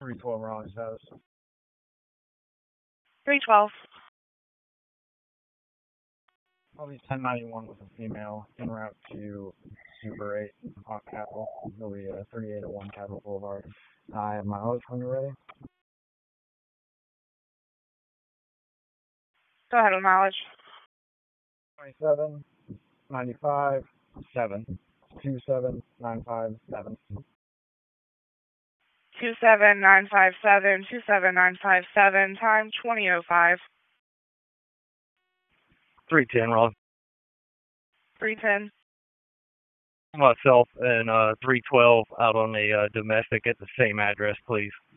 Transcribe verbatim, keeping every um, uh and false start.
three twelve Ron's house. three twelve. I'll be ten ninety-one with a female en route to Super eight on Capitol. It'll be uh, thirty-eight oh one Capitol Boulevard. I have my host when you're ready. Go ahead with mileage. twenty-seven ninety-five seven two seven nine five seven. two seven nine five seven, two seven nine five seven, time twenty oh five. three ten, Ron. three ten. Myself and uh, three twelve out on a uh, domestic at the same address, please.